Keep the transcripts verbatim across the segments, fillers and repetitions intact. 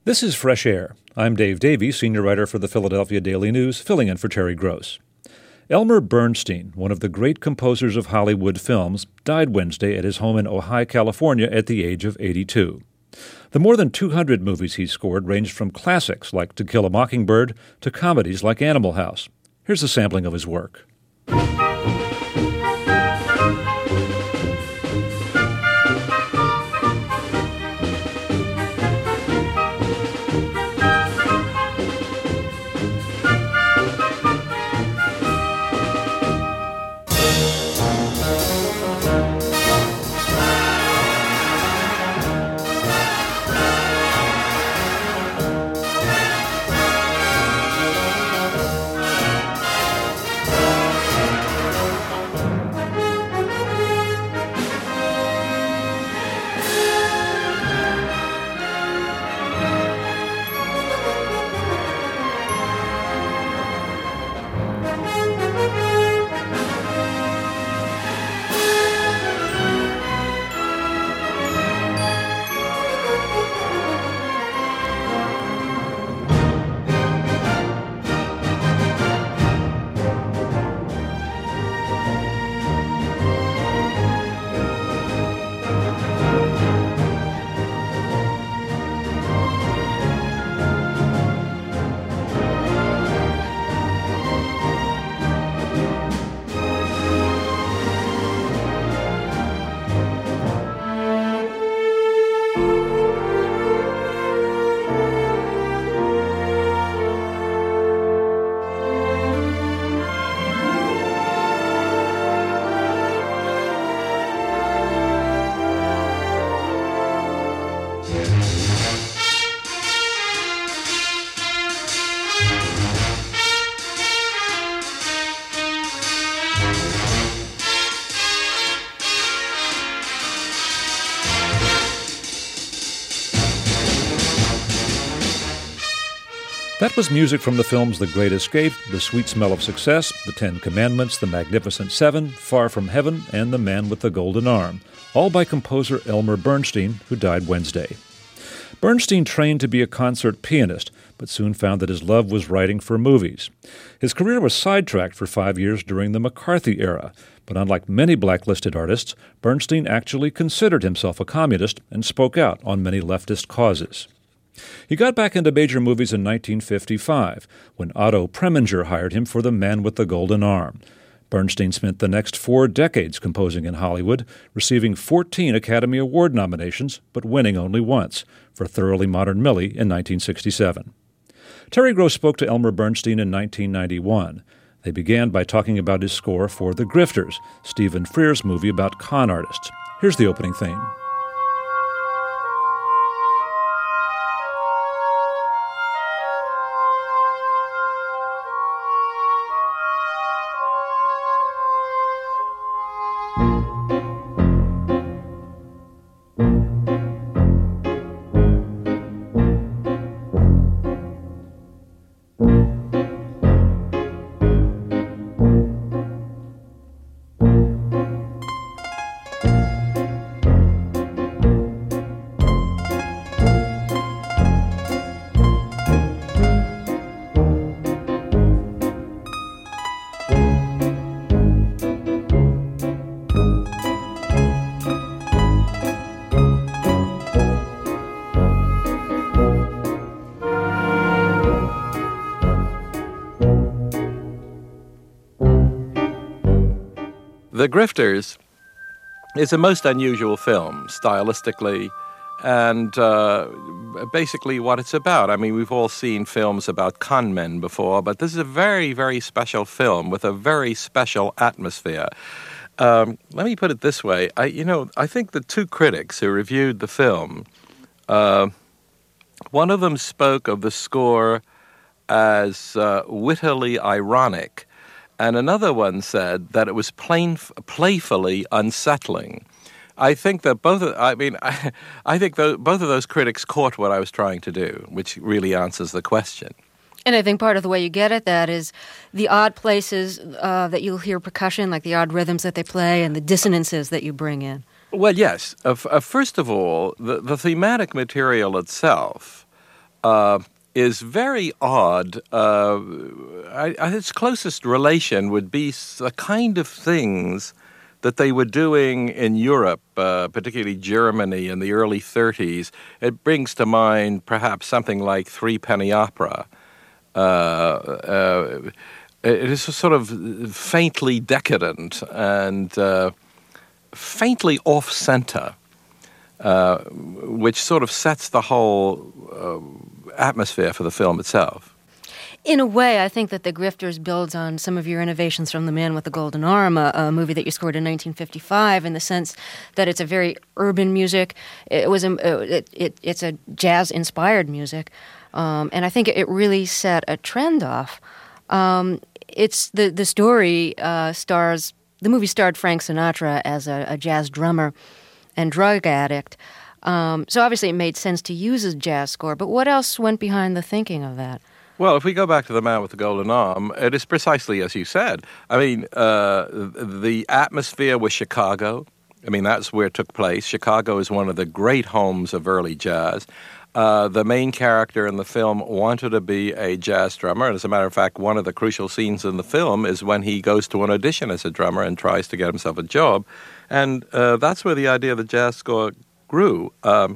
This is Fresh Air. I'm Dave Davey, senior writer for the Philadelphia Daily News, filling in for Terry Gross. Elmer Bernstein, one of the great composers of Hollywood films, died Wednesday at his home in Ojai, California at the age of eighty-two. The more than two hundred movies he scored ranged from classics like To Kill a Mockingbird to comedies like Animal House. Here's a sampling of his work. That was music from the films The Great Escape, The Sweet Smell of Success, The Ten Commandments, The Magnificent Seven, Far From Heaven, and The Man with the Golden Arm, all by composer Elmer Bernstein, who died Wednesday. Bernstein trained to be a concert pianist, but soon found that his love was writing for movies. His career was sidetracked for five years during the McCarthy era, but unlike many blacklisted artists, Bernstein actually considered himself a communist and spoke out on many leftist causes. He got back into major movies in nineteen fifty-five, when Otto Preminger hired him for The Man with the Golden Arm. Bernstein spent the next four decades composing in Hollywood, receiving fourteen Academy Award nominations, but winning only once, for Thoroughly Modern Millie in nineteen sixty-seven. Terry Gross spoke to Elmer Bernstein in nineteen ninety-one. They began by talking about his score for The Grifters, Stephen Frears' movie about con artists. Here's the opening theme. The Grifters is a most unusual film, stylistically, and uh, basically what it's about. I mean, we've all seen films about con men before, but this is a very, very special film with a very special atmosphere. Um, let me put it this way. I, you know, I think the two critics who reviewed the film, uh, one of them spoke of the score as uh, wittily ironic, and another one said that it was plain, playfully unsettling. I think that both of, I mean, I, I think the, both of those critics caught what I was trying to do, which really answers the question. And I think part of the way you get at that is the odd places uh, that you'll hear percussion, like the odd rhythms that they play and the dissonances that you bring in. Well, yes. Uh, f- uh, first of all, the, the thematic material itself uh, is very odd. Uh, I, I, its closest relation would be the kind of things that they were doing in Europe, uh, particularly Germany in the early thirties. It brings to mind perhaps something like Three Penny Opera. Uh, uh, it is a sort of faintly decadent and uh, faintly off-center, uh, which sort of sets the whole uh, atmosphere for the film itself. In a way, I think that The Grifters builds on some of your innovations from The Man with the Golden Arm, a, a movie that you scored in nineteen fifty-five, in the sense that it's a very urban music. It was a, it, it, it's a jazz-inspired music, um, and I think it really set a trend off. Um, it's the the story uh, stars the movie starred Frank Sinatra as a, a jazz drummer and drug addict. Um, so obviously, it made sense to use a jazz score. But what else went behind the thinking of that? Well, if we go back to The Man with the Golden Arm, it is precisely as you said. I mean, uh, the atmosphere was Chicago. I mean, that's where it took place. Chicago is one of the great homes of early jazz. Uh, the main character in the film wanted to be a jazz drummer. And as a matter of fact, one of the crucial scenes in the film is when he goes to an audition as a drummer and tries to get himself a job. And uh, that's where the idea of the jazz score grew. Um,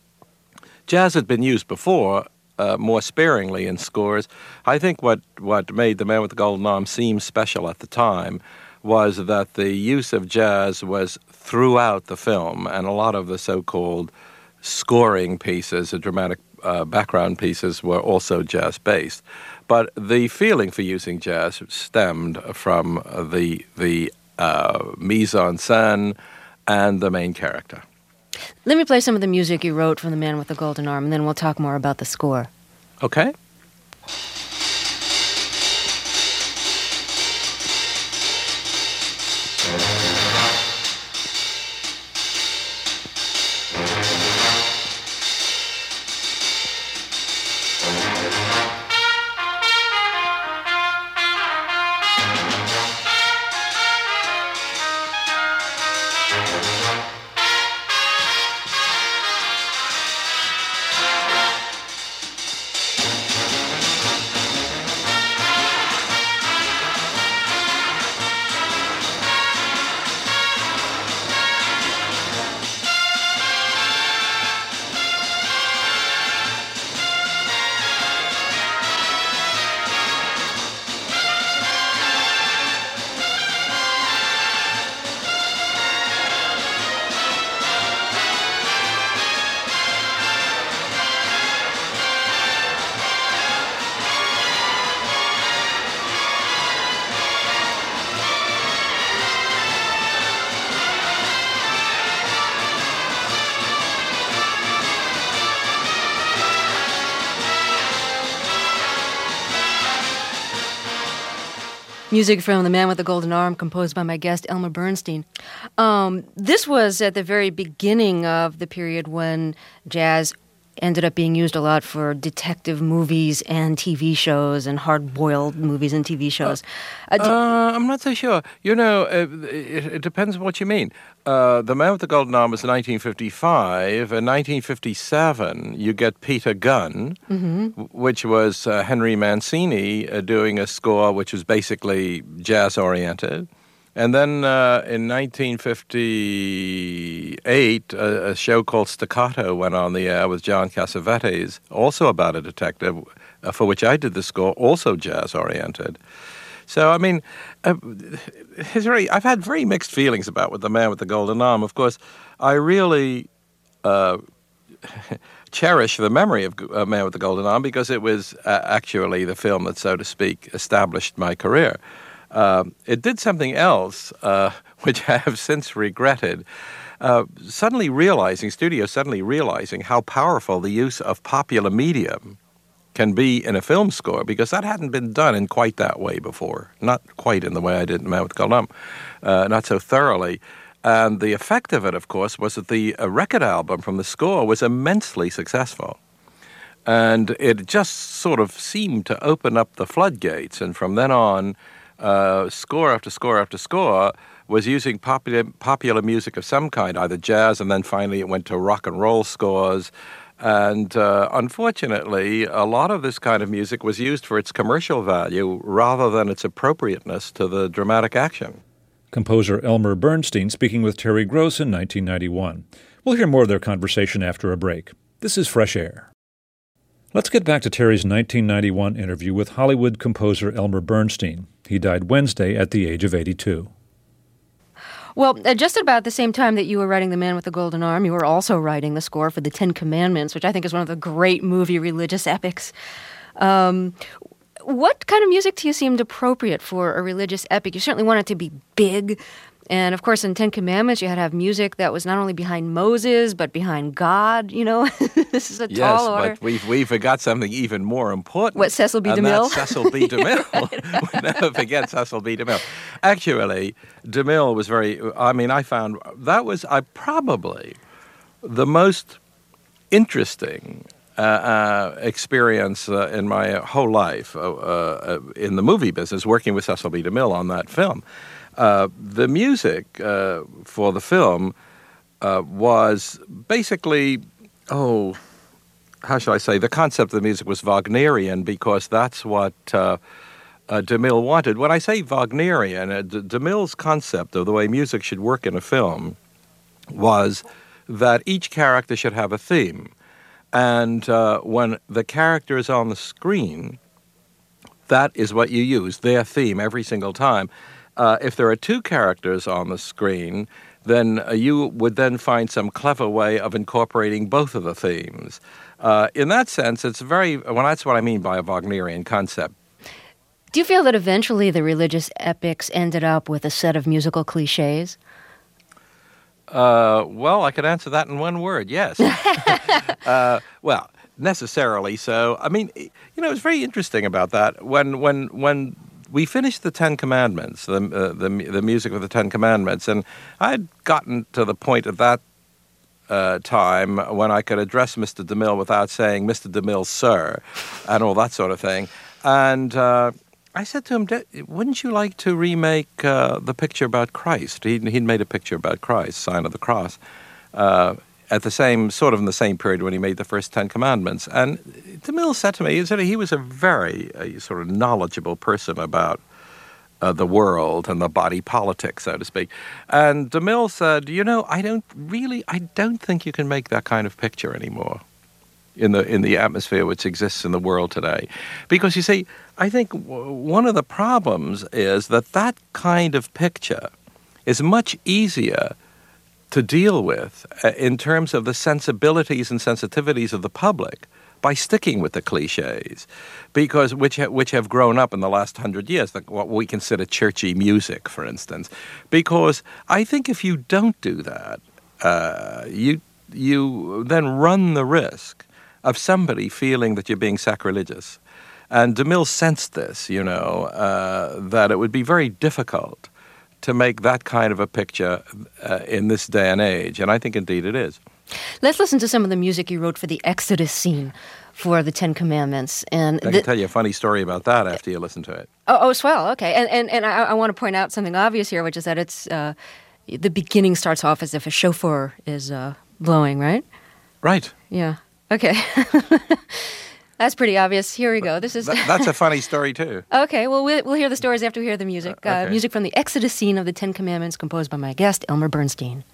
jazz had been used before, Uh, more sparingly in scores. I think what, what made The Man with the Golden Arm seem special at the time was that the use of jazz was throughout the film, and a lot of the so-called scoring pieces, the dramatic uh, background pieces, were also jazz-based. But the feeling for using jazz stemmed from the, the uh, mise-en-scène and the main character. Let me play some of the music you wrote from The Man with the Golden Arm, and then we'll talk more about the score. Okay. Music from The Man with the Golden Arm, composed by my guest, Elmer Bernstein. Um, this was at the very beginning of the period when jazz ended up being used a lot for detective movies and T V shows and hard-boiled movies and T V shows. Uh, uh, uh, I'm not so sure. You know, uh, it, it depends on what you mean. Uh, The Man with the Golden Arm was nineteen fifty-five. In nineteen fifty-seven, you get Peter Gunn, mm-hmm. which was uh, Henry Mancini uh, doing a score which was basically jazz-oriented. And then uh, in nineteen fifty-eight, a, a show called Staccato went on the air with John Cassavetes, also about a detective, uh, for which I did the score, also jazz-oriented. So, I mean, uh, it's very, I've had very mixed feelings about with The Man with the Golden Arm. Of course, I really uh, cherish the memory of uh, Man with the Golden Arm because it was uh, actually the film that, so to speak, established my career. Uh, it did something else, uh, which I have since regretted. Uh, suddenly realizing, studios suddenly realizing how powerful the use of popular medium can be in a film score, because that hadn't been done in quite that way before. Not quite in the way I did in Man with the Golden Arm, uh, not so thoroughly. And the effect of it, of course, was that the uh, record album from the score was immensely successful. And it just sort of seemed to open up the floodgates, and from then on, Uh, score after score after score was using popular popular music of some kind, either jazz, and then finally it went to rock and roll scores. And uh, unfortunately, a lot of this kind of music was used for its commercial value rather than its appropriateness to the dramatic action. Composer Elmer Bernstein speaking with Terry Gross in nineteen ninety-one. We'll hear more of their conversation after a break. This is Fresh Air. Let's get back to Terry's nineteen ninety-one interview with Hollywood composer Elmer Bernstein. He died Wednesday at the age of eighty-two. Well, uh, just about the same time that you were writing The Man with the Golden Arm, you were also writing the score for The Ten Commandments, which I think is one of the great movie religious epics. Um, what kind of music to you seemed appropriate for a religious epic? You certainly want it to be big. And, of course, in Ten Commandments, you had to have music that was not only behind Moses, but behind God, you know? This is a yes, tall order. Yes, but we we forgot something even more important. What, Cecil B. and DeMille? That's Cecil B. DeMille. We never forget Cecil B. DeMille. Actually, DeMille was very, I mean, I found, that was I probably the most interesting uh, uh, experience uh, in my whole life uh, uh, in the movie business, working with Cecil B. DeMille on that film. Uh, the music uh, for the film uh, was basically, oh, how shall I say, the concept of the music was Wagnerian because that's what uh, uh, DeMille wanted. When I say Wagnerian, uh, D- DeMille's concept of the way music should work in a film was that each character should have a theme. And uh, when the character is on the screen, that is what you use, their theme, every single time. Uh, if there are two characters on the screen, then uh, you would then find some clever way of incorporating both of the themes. Uh, in that sense, it's very, well, that's what I mean by a Wagnerian concept. Do you feel that eventually the religious epics ended up with a set of musical cliches? Uh, well, I could answer that in one word, yes. uh, well, necessarily so. I mean, you know, it's very interesting about that. When, when, when we finished the Ten Commandments, the, uh, the the music of the Ten Commandments, and I'd gotten to the point at that uh, time when I could address Mister DeMille without saying Mister DeMille, sir, and all that sort of thing. And uh, I said to him, wouldn't you like to remake uh, the picture about Christ? He'd, he'd made a picture about Christ, Sign of the Cross, uh, at the same, sort of in the same period when he made the first Ten Commandments. And DeMille said to me, he said he was a very uh, sort of knowledgeable person about uh, the world and the body politic, so to speak. And DeMille said, you know, I don't really, I don't think you can make that kind of picture anymore in the in the atmosphere which exists in the world today. Because, you see, I think w- one of the problems is that that kind of picture is much easier to deal with uh, in terms of the sensibilities and sensitivities of the public by sticking with the cliches, because which ha- which have grown up in the last hundred years, like what we consider churchy music, for instance. Because I think if you don't do that, uh, you you then run the risk of somebody feeling that you're being sacrilegious. And DeMille sensed this, you know, uh, that it would be very difficult to make that kind of a picture uh, in this day and age. And I think indeed it is. Let's listen to some of the music you wrote for the Exodus scene for the Ten Commandments. And I can tell you a funny story about that after you listen to it. Oh, oh swell, okay. And and, and I, I want to point out something obvious here, which is that it's uh, the beginning starts off as if a shofar is uh, blowing, right? Right. Yeah. Okay. That's pretty obvious. Here we go. This is that, that's a funny story, too. Okay, well, well, we'll hear the stories after we hear the music. Uh, okay. Music from the Exodus scene of the Ten Commandments, composed by my guest, Elmer Bernstein.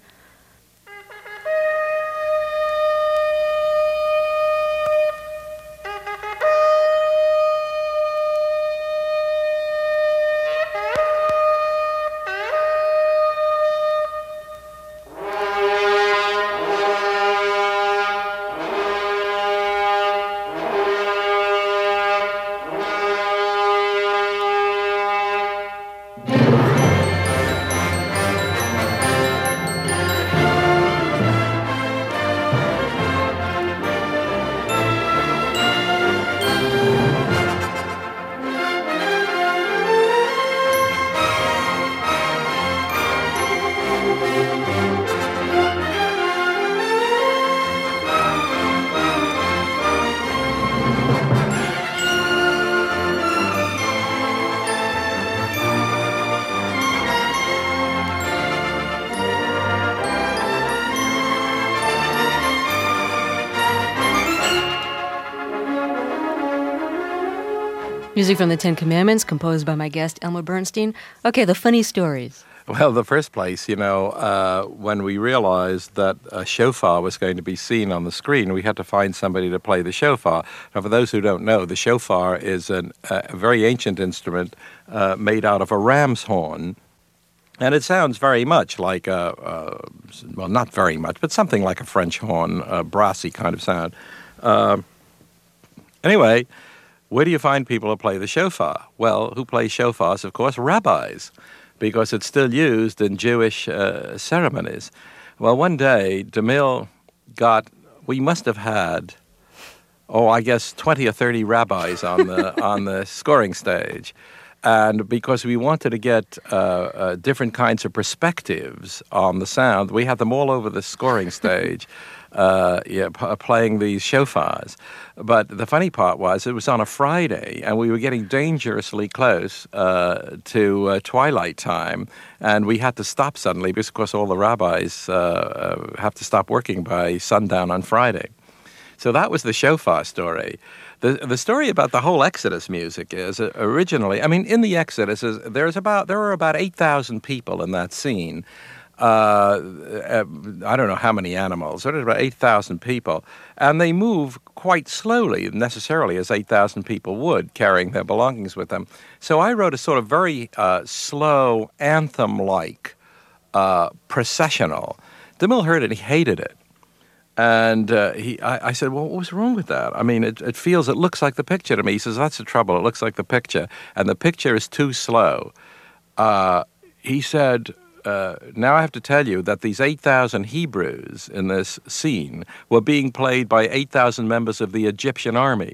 Music from the Ten Commandments, composed by my guest, Elmer Bernstein. Okay, the funny stories. Well, the first place, you know, uh, when we realized that a shofar was going to be seen on the screen, we had to find somebody to play the shofar. Now, for those who don't know, the shofar is an, a very ancient instrument uh, made out of a ram's horn. And it sounds very much like a, uh, well, not very much, but something like a French horn, a brassy kind of sound. Uh, anyway, where do you find people who play the shofar? Well, who play shofars? Of course, rabbis, because it's still used in Jewish uh, ceremonies. Well, one day, DeMille got, we must have had, oh, I guess twenty or thirty rabbis on the on the scoring stage. And because we wanted to get uh, uh, different kinds of perspectives on the sound, we had them all over the scoring stage. Uh, yeah, p- playing these shofars. But the funny part was it was on a Friday, and we were getting dangerously close uh, to uh, twilight time, and we had to stop suddenly because, of course, all the rabbis uh, uh, have to stop working by sundown on Friday. So that was the shofar story. The the story about the whole Exodus music is uh, originally, I mean, in the Exodus, is, there's about there were about eight thousand people in that scene. Uh, I don't know how many animals. There's about eight thousand people. And they move quite slowly, necessarily, as eight thousand people would, carrying their belongings with them. So I wrote a sort of very uh, slow, anthem-like uh, processional. DeMille heard it, and he hated it. And uh, he, I, I said, well, what was wrong with that? I mean, it, it feels, it looks like the picture to me. He says, that's the trouble. It looks like the picture. And the picture is too slow. Uh, he said... Uh, now I have to tell you that these eight thousand Hebrews in this scene were being played by eight thousand members of the Egyptian army,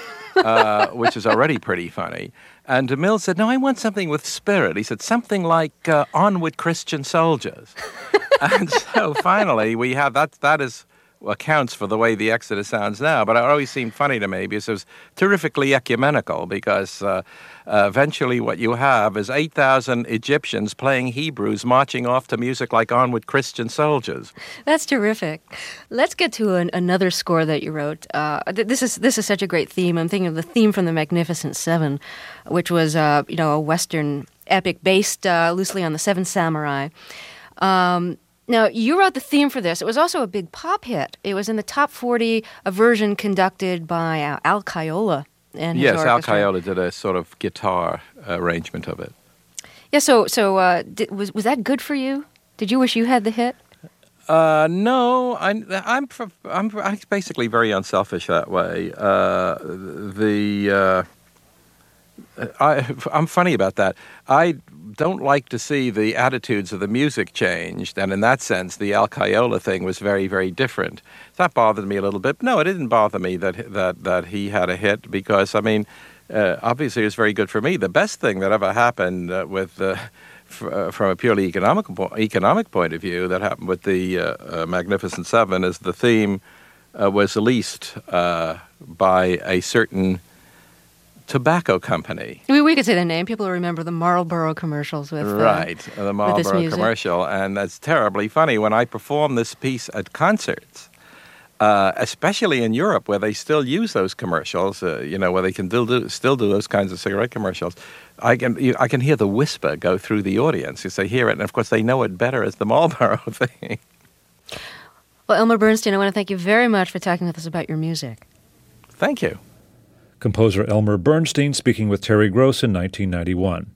uh, which is already pretty funny. And DeMille said, no, I want something with spirit. He said, something like uh, Onward Christian Soldiers. And so finally we have, that. that is... accounts for the way the Exodus sounds now, but it always seemed funny to me because it was terrifically ecumenical, because uh, uh, eventually what you have is eight thousand Egyptians playing Hebrews marching off to music like Onward Christian Soldiers. That's terrific. Let's get to an, another score that you wrote. Uh, th- this is this is such a great theme. I'm thinking of the theme from The Magnificent Seven, which was uh, you know a Western epic based uh, loosely on the Seven Samurai. Um, Now, you wrote the theme for this. It was also a big pop hit. It was in the top forty, a version conducted by uh, Al Caiola and his Yes, orchestra. Al Caiola did a sort of guitar arrangement of it. Yeah, so so uh, did, was was that good for you? Did you wish you had the hit? Uh, no, I, I'm I'm I'm basically very unselfish that way. Uh, the uh, I, I'm funny about that. I don't like to see the attitudes of the music changed, and in that sense, the Al Caiola thing was very, very different. That bothered me a little bit. No, it didn't bother me that that that he had a hit, because, I mean, uh, obviously it was very good for me. The best thing that ever happened uh, with, uh, f- uh, from a purely economic po- economic point of view, that happened with the uh, uh, Magnificent Seven, is the theme uh, was released uh, by a certain tobacco company. We, we could say the name. People remember the Marlboro commercials with uh, right, the Marlboro commercial, and that's terribly funny. When I perform this piece at concerts, uh, especially in Europe, where they still use those commercials, uh, you know, where they can still do, still do those kinds of cigarette commercials, I can you, I can hear the whisper go through the audience as they hear it, and of course they know it better as the Marlboro thing. Well, Elmer Bernstein, I want to thank you very much for talking with us about your music. Thank you. Composer Elmer Bernstein speaking with Terry Gross in nineteen ninety-one.